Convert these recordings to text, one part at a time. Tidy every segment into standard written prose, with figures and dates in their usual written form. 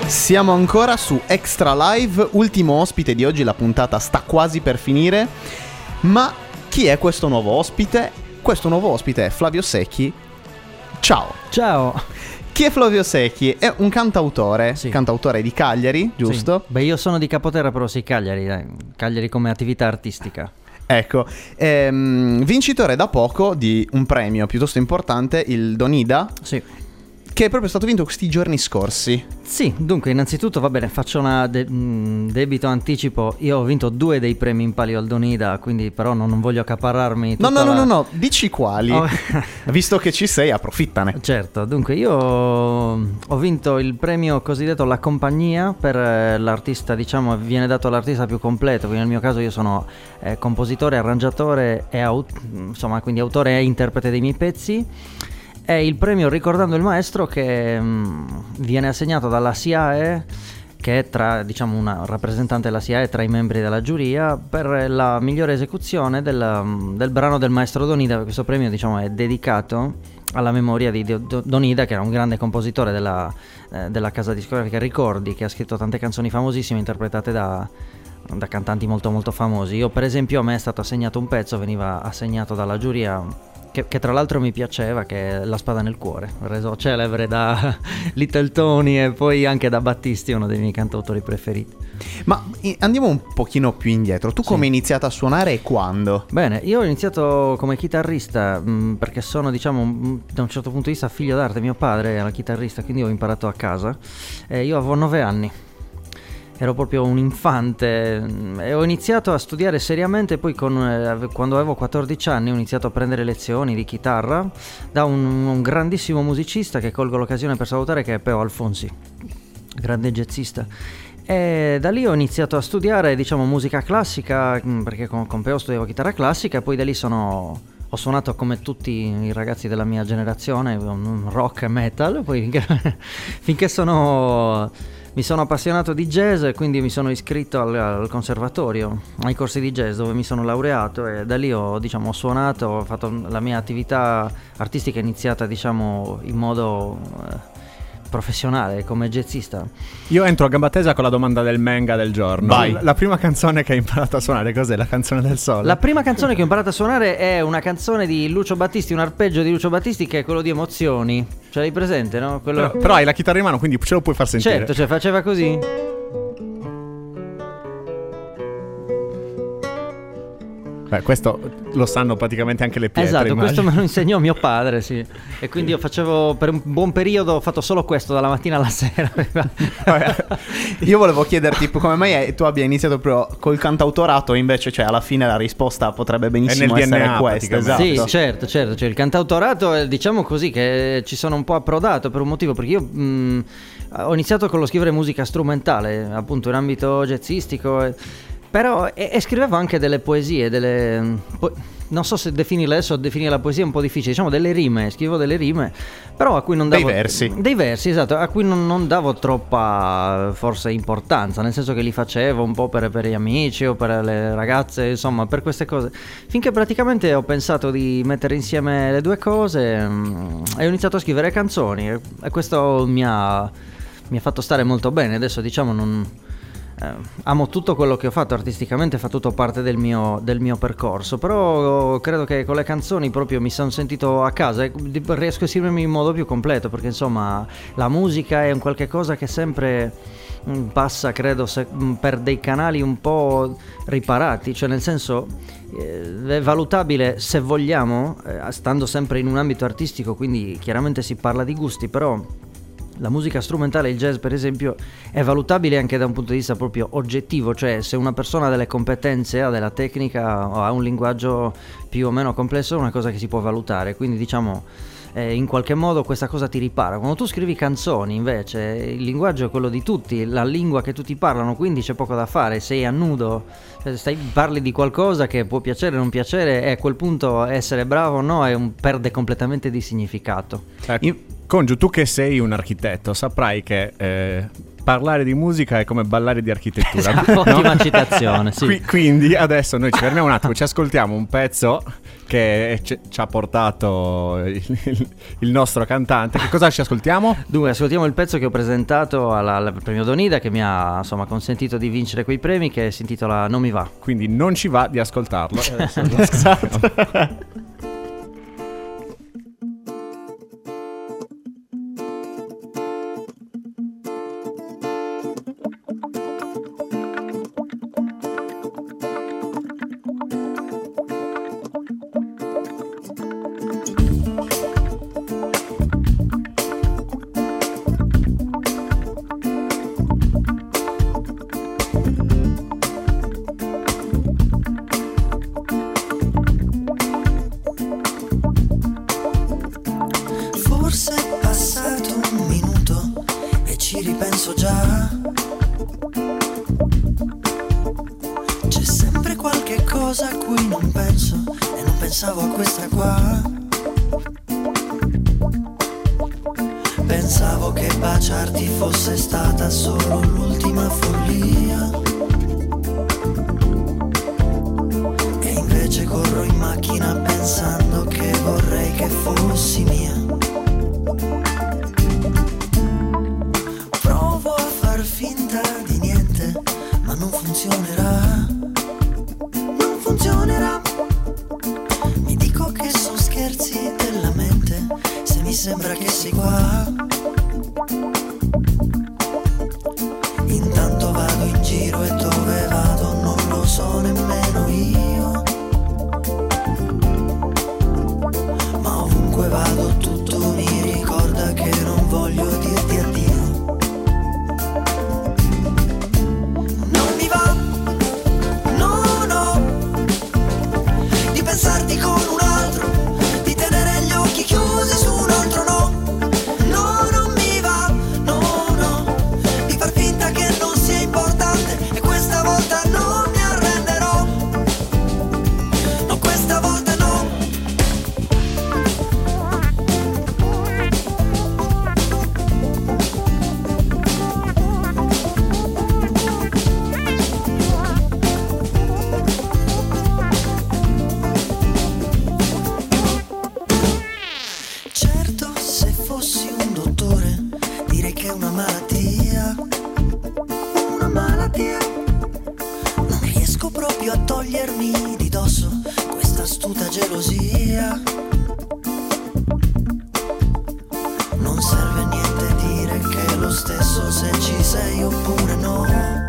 Siamo ancora su Extra Live, ultimo ospite di oggi, la puntata sta quasi per finire. Ma chi è questo nuovo ospite? Questo nuovo ospite è Flavio Secchi. Ciao. Ciao. Chi è Flavio Secchi? È un cantautore, sì. Cantautore di Cagliari, giusto? Sì. Beh, io sono di Capoterra, però sì, Cagliari, Cagliari come attività artistica. Ecco, vincitore da poco di un premio piuttosto importante, il Donida. Sì. Che è proprio stato vinto questi giorni scorsi. Sì, dunque innanzitutto va bene, faccio una debito anticipo. Io ho vinto 2 dei premi in palio al Donida, quindi però non voglio accaparrarmi tutta No, dici quali. Visto che ci sei, approfittane. Certo, dunque io ho vinto il premio cosiddetto La Compagnia per l'artista, diciamo, viene dato all'artista più completo, quindi nel mio caso io sono compositore, arrangiatore e insomma, quindi autore e interprete dei miei pezzi. È il premio Ricordando il Maestro che viene assegnato dalla SIAE, che è diciamo una rappresentante della SIAE tra i membri della giuria, per la migliore esecuzione del brano del maestro Donida. Questo premio, diciamo, è dedicato alla memoria di Donida, che era un grande compositore della casa discografica Ricordi, che ha scritto tante canzoni famosissime interpretate da cantanti molto molto famosi. Io, per esempio, a me è stato assegnato un pezzo, veniva assegnato dalla giuria, che tra l'altro mi piaceva, che è La Spada nel Cuore, reso celebre da Little Tony e poi anche da Battisti, uno dei miei cantautori preferiti. Ma andiamo un pochino più indietro. Tu come hai iniziato a suonare e quando? Bene, io ho iniziato come chitarrista perché sono, diciamo, da un certo punto di vista figlio d'arte. Mio padre era chitarrista, quindi ho imparato a casa. Io avevo 9 anni. Ero proprio un infante e ho iniziato a studiare seriamente poi quando avevo 14 anni. Ho iniziato a prendere lezioni di chitarra da un grandissimo musicista che colgo l'occasione per salutare, che è Peo Alfonsi, grande jazzista. E da lì ho iniziato a studiare, diciamo, musica classica, perché con Peo studiavo chitarra classica, e poi da lì ho suonato come tutti i ragazzi della mia generazione, rock e metal, poi finché mi sono appassionato di jazz, e quindi mi sono iscritto al conservatorio, ai corsi di jazz, dove mi sono laureato, e da lì ho suonato, ho fatto la mia attività artistica, iniziata, diciamo, in modo professionale come jazzista. Io entro a gamba tesa con la domanda del manga del giorno. Vai. La prima canzone che hai imparato a suonare cos'è? La canzone del sole? La prima canzone che ho imparato a suonare è una canzone di Lucio Battisti, un arpeggio di Lucio Battisti, che è quello di Emozioni. Ce l'hai presente, no? Però hai la chitarra in mano, quindi ce lo puoi far sentire. Certo, cioè faceva così. Beh, questo lo sanno praticamente anche le pietre. Esatto, immagino. questo me lo insegnò mio padre, sì. E quindi io facevo, per un buon periodo, ho fatto solo questo, dalla mattina alla sera. Io volevo chiederti come mai tu abbia iniziato proprio col cantautorato, invece, cioè, alla fine la risposta potrebbe benissimo nel essere DNA, questa. Esatto. Sì, certo, cioè il cantautorato, diciamo così, che ci sono un po' approdato per un motivo, perché io ho iniziato con lo scrivere musica strumentale, appunto in ambito jazzistico, però e scrivevo anche delle poesie, non so se definirle adesso, definire la poesia è un po' difficile, diciamo delle rime, scrivevo delle rime, però a cui non davo... Dei versi, esatto, a cui non davo troppa, forse, importanza, nel senso che li facevo un po' per gli amici o per le ragazze, insomma, per queste cose, finché praticamente ho pensato di mettere insieme le due cose e ho iniziato a scrivere canzoni, e questo mi ha fatto stare molto bene. Adesso, diciamo, amo tutto quello che ho fatto artisticamente, fa tutto parte del mio percorso, però credo che con le canzoni proprio mi sono sentito a casa e riesco a esprimermi in modo più completo, perché insomma la musica è un qualche cosa che sempre passa, credo, per dei canali un po' riparati, cioè nel senso è valutabile, se vogliamo, stando sempre in un ambito artistico, quindi chiaramente si parla di gusti, però la musica strumentale, il jazz per esempio, è valutabile anche da un punto di vista proprio oggettivo, cioè se una persona ha delle competenze, ha della tecnica o ha un linguaggio più o meno complesso, è una cosa che si può valutare, quindi diciamo in qualche modo questa cosa ti ripara. Quando tu scrivi canzoni invece il linguaggio è quello di tutti, la lingua che tutti parlano, quindi c'è poco da fare, sei a nudo, parli di qualcosa che può piacere o non piacere, e a quel punto essere bravo o no perde completamente di significato. Congiu, tu che sei un architetto, saprai che parlare di musica è come ballare di architettura. Ottima citazione, sì. Quindi adesso noi ci fermiamo un attimo, ci ascoltiamo un pezzo che ci ha portato il nostro cantante. Che cosa ci ascoltiamo? Dunque, ascoltiamo il pezzo che ho presentato al premio Donida, che mi ha insomma consentito di vincere quei premi, che si intitola Non mi va. Quindi non ci va di ascoltarlo. Esatto. Forse è passato un minuto e ci ripenso già. C'è sempre qualche cosa a cui non penso e non pensavo a questa qua. Pensavo che baciarti fosse stata solo l'ultima follia, e invece corro in macchina pensando che vorrei che fossi mia. Provo a far finta di niente, ma non funzionerà. Non funzionerà. Mi dico che sono scherzi della mente, se mi sembra che sei qua. Intanto vado in giro e dove vado non lo so nemmeno io. Ma ovunque vado tutto mi ricorda che non voglio dirti addio. Non mi va, no, no, di pensarti con un altro, di tenere gli occhi chiusi su un altro, no. No, non mi va, no, no, di far finta che non sia importante, e questa volta non mi arrenderò. No, questa volta no. Certo, se fossi un dottore direi che è una malattia. Una malattia. Non riesco proprio a togliermi di dosso questa astuta gelosia. Non serve niente dire che è lo stesso se ci sei oppure no.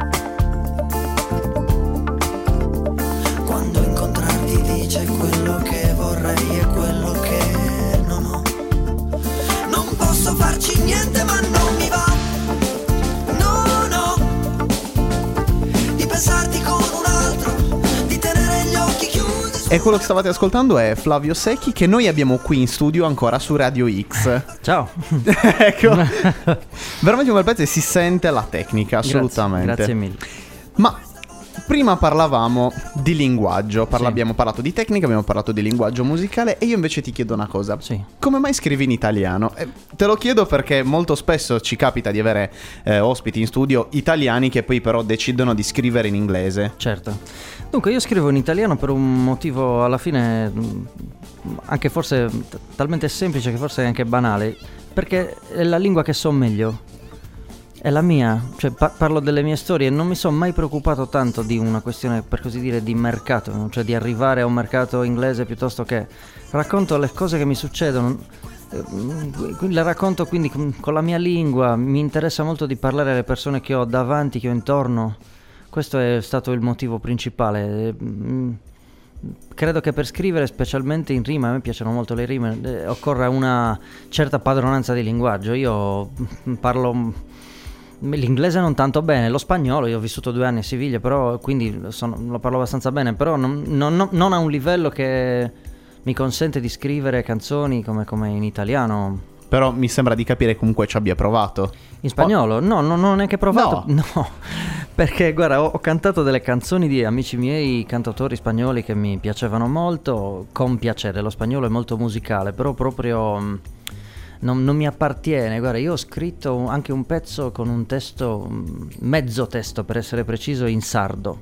Quando incontrarti dice quello che vorrei e quello che non ho. Non posso farci niente ma non mi va. No, no, di pensarti con un altro, di tenere gli occhi chiusi. E quello che stavate ascoltando è Flavio Secchi, che noi abbiamo qui in studio ancora su Radio X. Ciao. Ecco, veramente un bel pezzo e si sente la tecnica, assolutamente. Grazie mille. Ma prima parlavamo di linguaggio, Sì. abbiamo parlato di tecnica, abbiamo parlato di linguaggio musicale, e io invece ti chiedo una cosa. Sì. Come mai scrivi in italiano? Te lo chiedo perché molto spesso ci capita di avere ospiti in studio italiani che poi però decidono di scrivere in inglese. Certo. Dunque, io scrivo in italiano per un motivo alla fine anche forse talmente semplice che forse è anche banale, perché è la lingua che so meglio. È la mia, cioè parlo delle mie storie e non mi sono mai preoccupato tanto di una questione, per così dire, di mercato, cioè di arrivare a un mercato inglese, piuttosto che racconto le cose che mi succedono, le racconto quindi con la mia lingua, mi interessa molto di parlare alle persone che ho davanti, che ho intorno. Questo è stato il motivo principale. Credo che per scrivere, specialmente in rima, a me piacciono molto le rime, occorra una certa padronanza di linguaggio. Io parlo l'inglese non tanto bene, lo spagnolo, io ho vissuto 2 anni a Siviglia, però quindi lo parlo abbastanza bene, però non a un livello che mi consente di scrivere canzoni come in italiano. Però mi sembra di capire comunque ci abbia provato. In spagnolo? No, non è che provato. No, perché guarda, ho cantato delle canzoni di amici miei, cantautori spagnoli che mi piacevano molto, con piacere. Lo spagnolo è molto musicale, però proprio non mi appartiene. Guarda, io ho scritto anche un pezzo con un testo, mezzo testo per essere preciso, in sardo,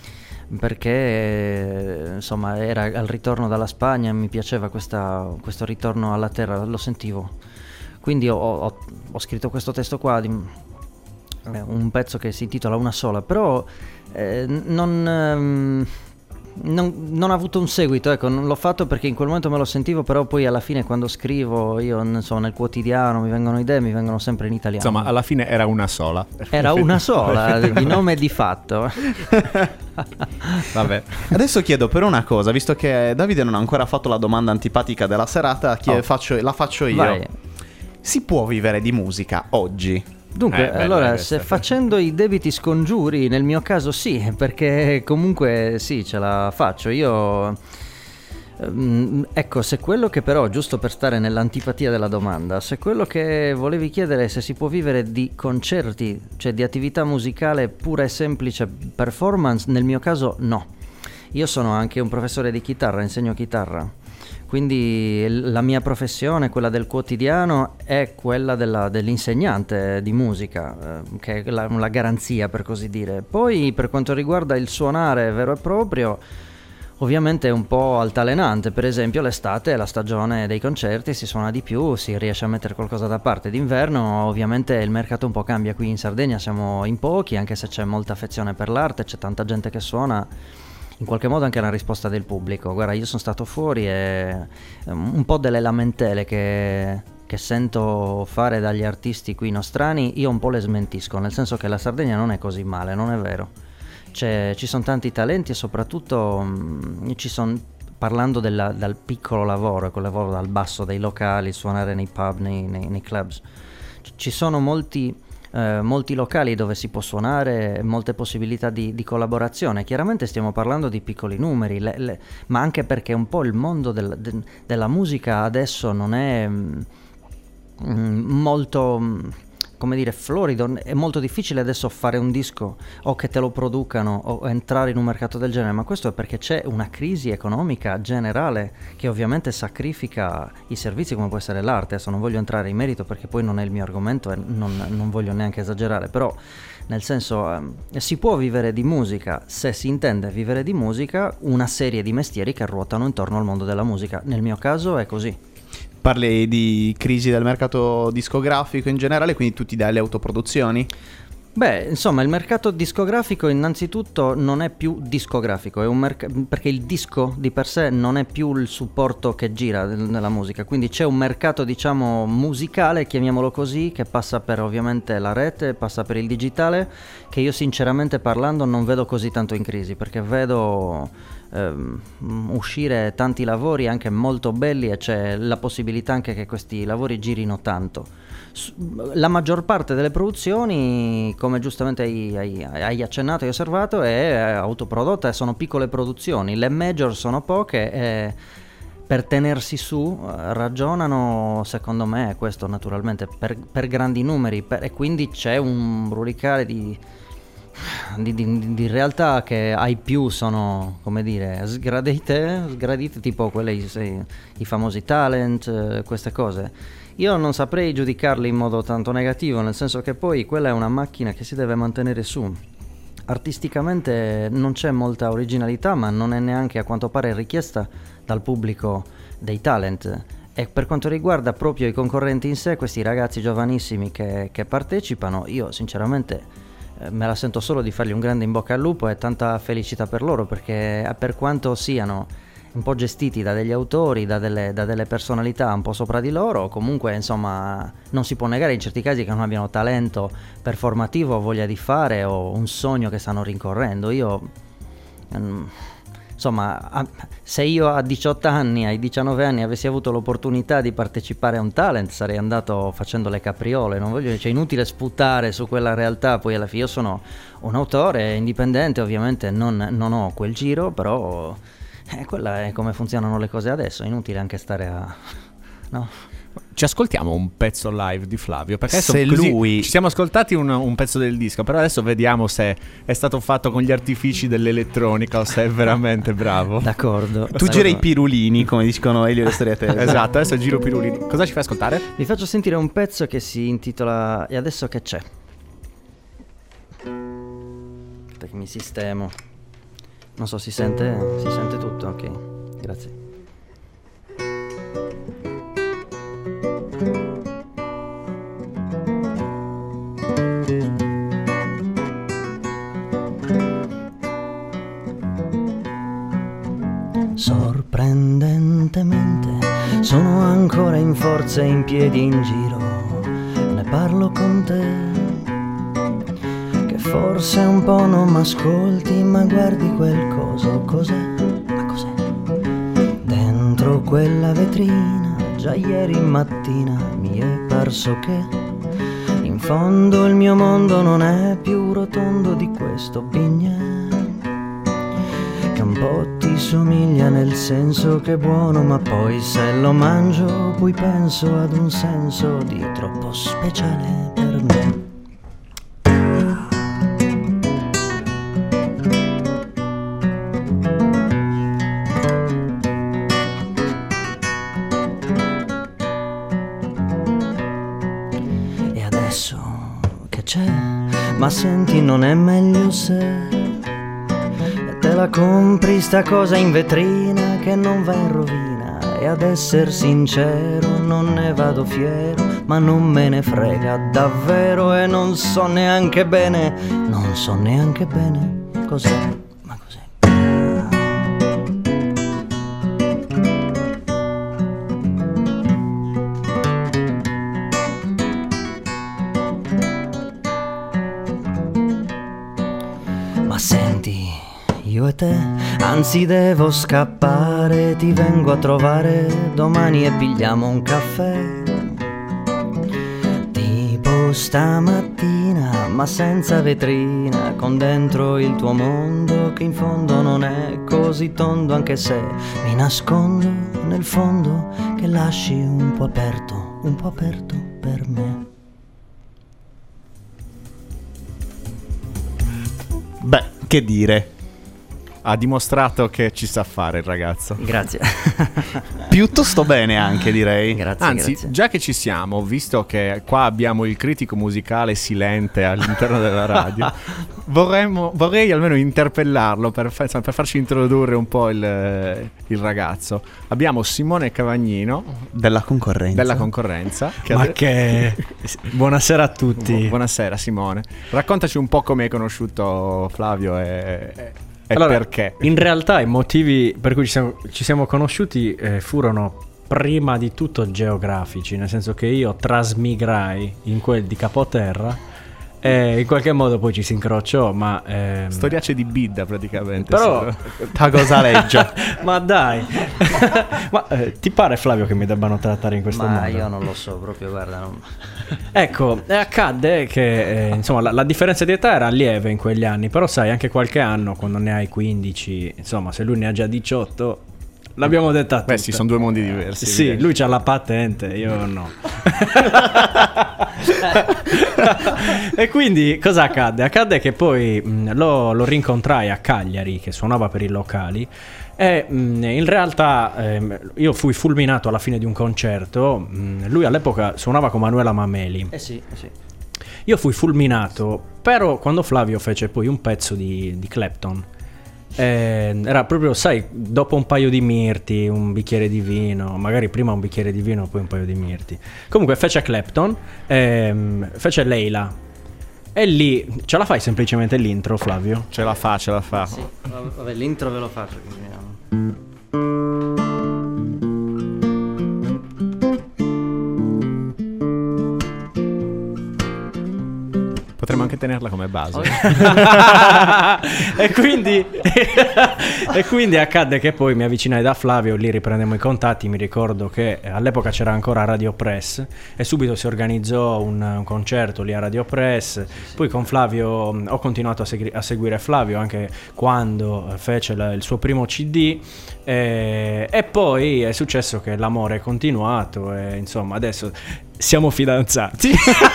perché insomma era al ritorno dalla Spagna e mi piaceva questo ritorno alla terra, lo sentivo. Quindi ho scritto questo testo qua, un pezzo che si intitola Una sola, però non ha avuto un seguito, ecco, non l'ho fatto perché in quel momento me lo sentivo, però poi alla fine quando scrivo io, non so, nel quotidiano mi vengono idee, mi vengono sempre in italiano. Insomma, alla fine era una sola. Era una sola, di nome e di fatto. Vabbè. Adesso chiedo per una cosa, visto che Davide non ha ancora fatto la domanda antipatica della serata, la faccio io. Vai. Si può vivere di musica oggi? Dunque, allora, questa. se facendo i debiti scongiuri, nel mio caso sì, perché comunque sì, ce la faccio. Io, ecco, se quello che però, giusto per stare nell'antipatia della domanda, se quello che volevi chiedere è se si può vivere di concerti, cioè di attività musicale pura e semplice performance, nel mio caso no. Io sono anche un professore di chitarra, insegno chitarra. Quindi la mia professione, quella del quotidiano, è quella dell'insegnante di musica, che è la garanzia, per così dire. Poi per quanto riguarda il suonare vero e proprio, ovviamente è un po' altalenante. Per esempio l'estate è la stagione dei concerti, si suona di più, si riesce a mettere qualcosa da parte. D'inverno ovviamente il mercato un po' cambia. Qui in Sardegna siamo in pochi, anche se c'è molta affezione per l'arte, c'è tanta gente che suona. In qualche modo anche la risposta del pubblico. Guarda, io sono stato fuori e un po' delle lamentele che sento fare dagli artisti qui nostrani, io un po' le smentisco, nel senso che la Sardegna non è così male, non è vero. Ci sono tanti talenti e soprattutto parlando dal piccolo lavoro, quel lavoro dal basso dei locali, suonare nei pub, nei clubs, ci sono molti locali dove si può suonare, molte possibilità di collaborazione. Chiaramente stiamo parlando di piccoli numeri, ma anche perché un po' il mondo della musica adesso non è molto, come dire, florido. È molto difficile adesso fare un disco o che te lo producano o entrare in un mercato del genere, ma questo è perché c'è una crisi economica generale che ovviamente sacrifica i servizi come può essere l'arte. Adesso non voglio entrare in merito perché poi non è il mio argomento e non voglio neanche esagerare, però nel senso si può vivere di musica se si intende vivere di musica una serie di mestieri che ruotano intorno al mondo della musica. Nel mio caso è così. Parli di crisi del mercato discografico in generale, quindi tu ti dai le autoproduzioni? Beh, insomma, il mercato discografico innanzitutto non è più discografico, è perché il disco di per sé non è più il supporto che gira nella musica, quindi c'è un mercato, diciamo, musicale, chiamiamolo così, che passa per ovviamente la rete, passa per il digitale, che io sinceramente parlando non vedo così tanto in crisi, perché vedo uscire tanti lavori anche molto belli e c'è la possibilità anche che questi lavori girino tanto. La maggior parte delle produzioni, come giustamente hai accennato e osservato, è autoprodotta e sono piccole produzioni. Le major sono poche e per tenersi su ragionano, secondo me, questo naturalmente per grandi numeri, e quindi c'è un brulicare di realtà che ai più sono, come dire, sgradite tipo quelle, i famosi talent, queste cose. Io non saprei giudicarli in modo tanto negativo, nel senso che poi quella è una macchina che si deve mantenere su. Artisticamente non c'è molta originalità, ma non è neanche a quanto pare richiesta dal pubblico dei talent. E per quanto riguarda proprio i concorrenti in sé, questi ragazzi giovanissimi che partecipano, io sinceramente me la sento solo di fargli un grande in bocca al lupo e tanta felicità per loro, perché per quanto siano un po' gestiti da degli autori, da delle personalità un po' sopra di loro, comunque insomma non si può negare in certi casi che non abbiano talento performativo, voglia di fare o un sogno che stanno rincorrendo. Io insomma, se io a 18 anni, ai 19 anni avessi avuto l'opportunità di partecipare a un talent, sarei andato facendo le capriole. Non voglio, cioè, inutile sputare su quella realtà. Poi alla fine io sono un autore indipendente, ovviamente non ho quel giro, però quella è come funzionano le cose adesso. Inutile anche stare a... no? Ci ascoltiamo un pezzo live di Flavio, perché adesso Se così lui- ci siamo ascoltati un pezzo del disco, però adesso vediamo se è stato fatto con gli artifici dell'elettronica o se è veramente bravo. D'accordo. Tu gira i pirulini, come dicono Elio e le storie a te. Esatto, adesso giro Pirulini. Cosa ci fai ascoltare? Vi faccio sentire un pezzo che si intitola E adesso che c'è. Aspetta che mi sistemo. Non so, si sente tutto? Ok, grazie. Sorprendentemente sono ancora in forza e in piedi in giro. Ne parlo con te, che forse un po' non m'ascolti, ma guardi quel coso, cos'è? Ma cos'è? Dentro quella vetrina, già ieri mattina mi è parso che in fondo il mio mondo non è più rotondo di questo bignè, che un po' ti somiglia nel senso che è buono, ma poi se lo mangio poi penso ad un senso di troppo speciale per me. E adesso che c'è? Ma senti, non è meglio se te la compri sta cosa in vetrina che non va in rovina? E ad esser sincero non ne vado fiero, ma non me ne frega davvero e non so neanche bene cos'è. Ma cos'è? Ma senti, io e te, anzi devo scappare, ti vengo a trovare domani e pigliamo un caffè. Tipo stamattina, ma senza vetrina, con dentro il tuo mondo che in fondo non è così tondo, anche se mi nascondo nel fondo che lasci un po' aperto per me. Beh, che dire. Ha dimostrato che ci sa fare il ragazzo. Grazie. Piuttosto bene anche, direi. Grazie, Anzi, grazie. già che ci siamo, visto che qua abbiamo il critico musicale silente all'interno della radio, vorrei almeno interpellarlo per farci introdurre un po' il ragazzo. Abbiamo Simone Cavagnino Della concorrenza. Buonasera a tutti. Buonasera Simone. Raccontaci un po' come hai conosciuto Flavio e Allora, perché. In realtà i motivi per cui ci siamo conosciuti furono prima di tutto geografici, nel senso che io trasmigrai in quel di Capoterra e in qualche modo poi ci si incrociò, ma Storiace di Bidda praticamente. però Ta cosa legge. ma dai. Ma ti pare, Flavio, che mi debbano trattare in questo Ma modo? io non lo so proprio, guarda, non... Ecco, accadde che insomma la differenza di età era lieve in quegli anni, però sai, anche qualche anno, quando ne hai 15, insomma, se lui ne ha già 18, l'abbiamo detta tutta. Beh sì, sono due mondi diversi. Sì, evidente. lui c'ha la patente, io no. E quindi cosa accadde? Accadde che poi lo rincontrai a Cagliari, che suonava per i locali, e in realtà io fui fulminato alla fine di un concerto. Lui all'epoca suonava con Manuela Mameli. sì. Io fui fulminato, però quando Flavio fece poi un pezzo di Clapton, era proprio, sai, dopo un paio di mirti, un bicchiere di vino, magari prima un bicchiere di vino poi un paio di mirti, comunque fece Clapton, fece Leila, e lì ce la fai semplicemente l'intro, Flavio? Ce la fa. Sì, vabbè, l'intro ve lo faccio. Potremmo anche tenerla come base. e quindi accadde che poi mi avvicinai da Flavio, lì riprendemmo i contatti. Mi ricordo che all'epoca c'era ancora Radio Press e subito si organizzò un concerto lì a Radio Press. Poi con Flavio ho continuato a seguire Flavio anche quando fece il suo primo CD, e poi è successo che l'amore è continuato e insomma adesso siamo fidanzati.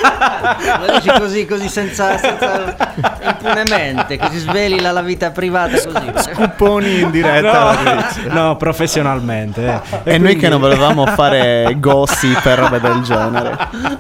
Lo dici così senza impunemente, così sveli la vita privata così. Scooponi in diretta. No, professionalmente. E noi che non volevamo fare gossip per robe del genere.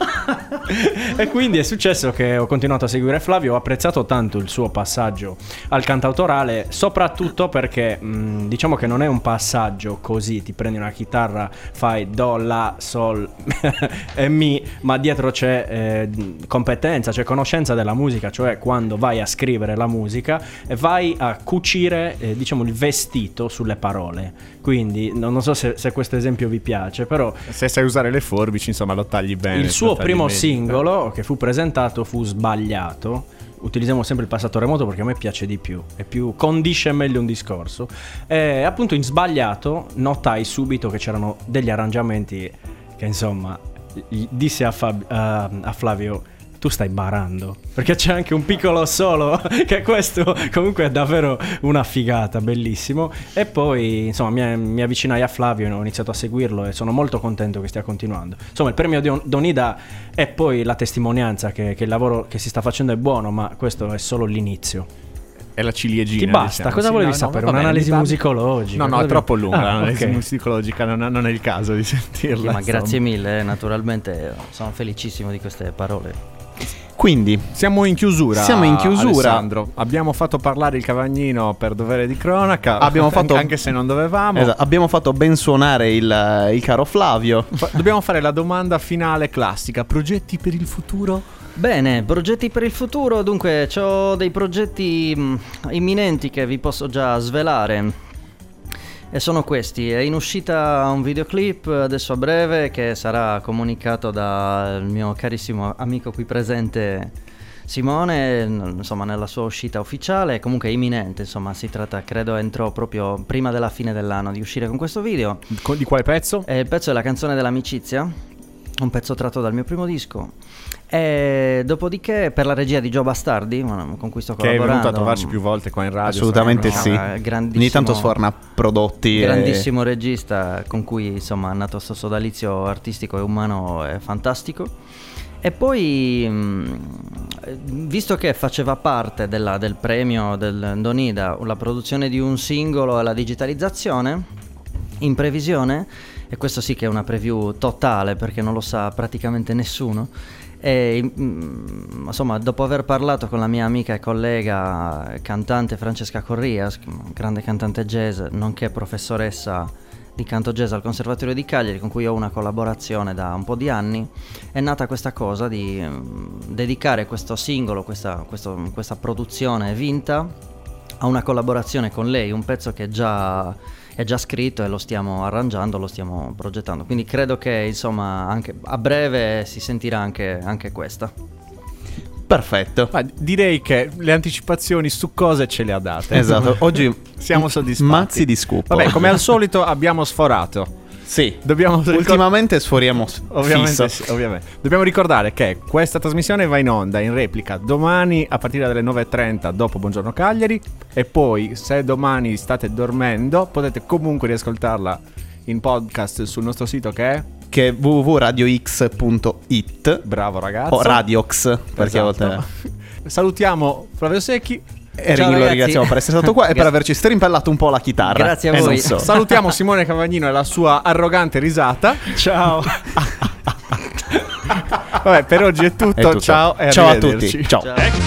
E quindi è successo che ho continuato a seguire Flavio. Ho apprezzato tanto il suo passaggio al cantautorale, soprattutto perché diciamo che non è un passaggio così, ti prendi una chitarra, fai do, la, sol e mi, ma dietro c'è competenza, c'è conoscenza della musica, cioè quando vai a scrivere la musica e vai a cucire diciamo il vestito sulle parole. Quindi non so se questo esempio vi piace, però se sai usare le forbici, insomma, lo tagli bene. Il suo primo singolo che fu presentato fu Sbagliato. Utilizziamo sempre il passato remoto perché a me piace di più, condisce meglio un discorso. E appunto in Sbagliato notai subito che c'erano degli arrangiamenti che insomma disse a Flavio: tu stai barando, perché c'è anche un piccolo solo che questo comunque è davvero una figata, bellissimo. E poi insomma mi avvicinai a Flavio, ho iniziato a seguirlo e sono molto contento che stia continuando. Insomma il premio Donida è poi la testimonianza che il lavoro che si sta facendo è buono, ma questo è solo l'inizio. È la ciliegina. Ti basta, diciamo. cosa volevi sapere? Un'analisi musicologica? No, è troppo lunga l'analisi okay. musicologica, non è il caso di sentirla. Sì, ma grazie mille, naturalmente sono felicissimo di queste parole. Quindi siamo in chiusura. Alessandro, abbiamo fatto parlare il Cavagnino per dovere di cronaca. Abbiamo fatto anche se non dovevamo. Esatto, abbiamo fatto ben suonare il caro Flavio. Dobbiamo fare la domanda finale classica: progetti per il futuro? Bene, progetti per il futuro. Dunque, ho dei progetti imminenti che vi posso già svelare. E sono questi: è in uscita un videoclip adesso a breve che sarà comunicato dal mio carissimo amico qui presente Simone, insomma nella sua uscita ufficiale, comunque imminente, insomma si tratta, credo entro proprio prima della fine dell'anno di uscire con questo video. Di quale pezzo? Il pezzo è La canzone dell'amicizia, un pezzo tratto dal mio primo disco. E dopodiché per la regia di Gio Bastardi, con cui sto collaborando, che è venuto a trovarci più volte qua in radio. Assolutamente sì. Ogni tanto sforna prodotti. Grandissimo regista con cui insomma è nato questo sodalizio artistico e umano fantastico. E poi visto che faceva parte del premio del Donida la produzione di un singolo e la digitalizzazione, in previsione, e questo sì che è una preview totale perché non lo sa praticamente nessuno, e insomma dopo aver parlato con la mia amica e collega cantante Francesca Corrias, grande cantante jazz nonché professoressa di canto jazz al Conservatorio di Cagliari, con cui ho una collaborazione da un po' di anni, è nata questa cosa di dedicare questo singolo, questa produzione vinta a una collaborazione con lei, un pezzo che è già scritto e lo stiamo arrangiando, lo stiamo progettando, quindi credo che insomma anche a breve si sentirà anche questa. Perfetto. Ma direi che le anticipazioni su cose ce le ha date. Esatto, oggi siamo soddisfatti. Mazzi di scoop. Vabbè, come al solito abbiamo sforato. Sì, ultimamente sforiamo ovviamente, sì, ovviamente. Dobbiamo ricordare che questa trasmissione va in onda in replica domani a partire dalle 9:30 dopo Buongiorno Cagliari, e poi se domani state dormendo potete comunque riascoltarla in podcast sul nostro sito che è www.radiox.it. Bravo ragazzo. O Radiox, perché esatto. a volte Salutiamo Flavio Secchi. E lo ringraziamo per essere stato qua e per averci strimpellato un po' la chitarra. Grazie a voi. Salutiamo Simone Cavagnino e la sua arrogante risata. Ciao. Vabbè, per oggi è tutto. Ciao e ciao a arrivederci. tutti. Ciao.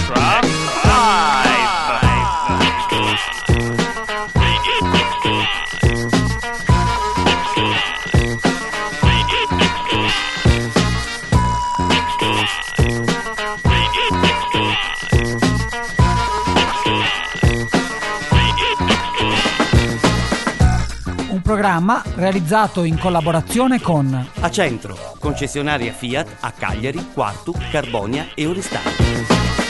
Programma realizzato in collaborazione con Acentro, concessionaria Fiat a Cagliari, Quartu, Carbonia e Oristano.